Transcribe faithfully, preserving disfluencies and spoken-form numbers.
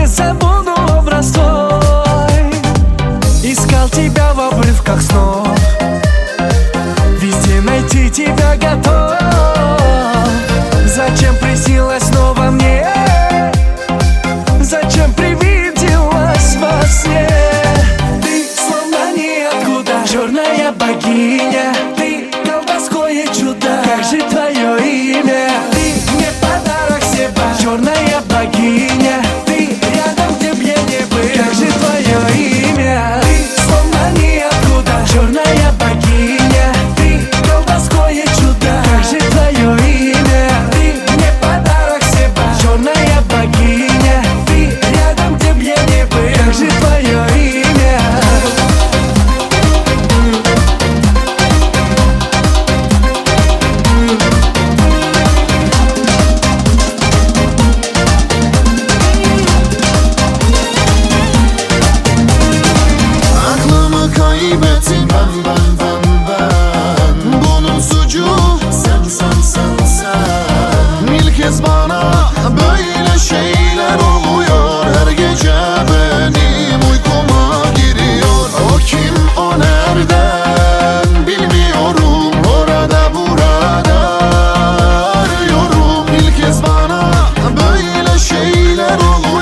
забуду образ твой. Искал тебя в обрывках снов, везде найти тебя готов. Зачем приснилась снова мне? Зачем привиделась во сне? Ты словно ниоткуда, черная богиня. Ты колдовское чудо, как же твое имя? Ты мне подарок неба, черная богиня. Ты рядом, где б я не был, как же твое имя? Ты словно ниоткуда, черная богиня. Ты колдовское чудо, как же твое имя? Ты мне подарок неба, черная богиня. Ты рядом, где б я не был, как же твое имя? Kaybettim ben ben ben ben. Bunun suçu sen sen sen sen. İlk kez bana böyle şeyler oluyor. Her gece benim uykuma giriyor. O kim, o nereden bilmiyorum. Orada burada arıyorum. İlk kez bana böyle şeyler oluyor.